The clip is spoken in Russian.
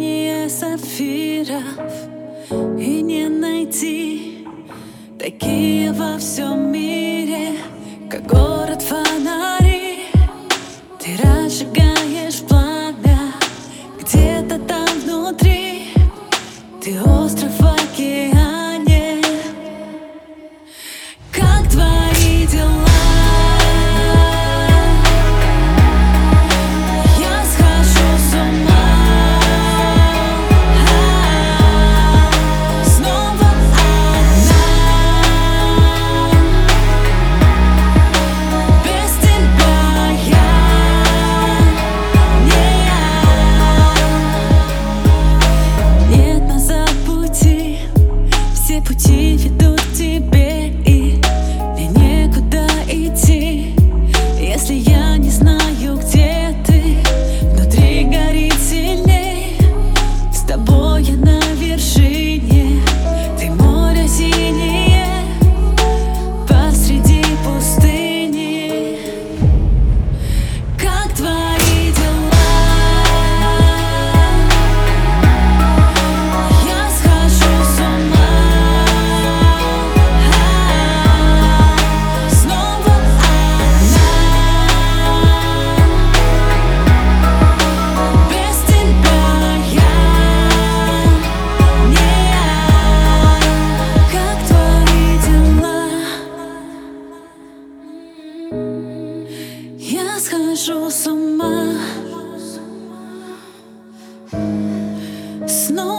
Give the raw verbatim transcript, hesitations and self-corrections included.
сияние сапфиров, и не найти такие во всем мире, как город фонари. Ты разжигаешь пламя где-то там внутри. Ты остров в океане. Как твои дела? Я схожу с ума. Снова одна. Без тебя я не я. Нет назад пути. Все пути ведут к тебе, и мне некуда идти. Если я не знаю, где ты, внутри горит сильней. С тобой я на вершине, ты море синее посреди пустыни. Как твои дела? Я схожу с ума. Снова одна. Без тебя я не я. Как твои дела? Я схожу с ума. Снова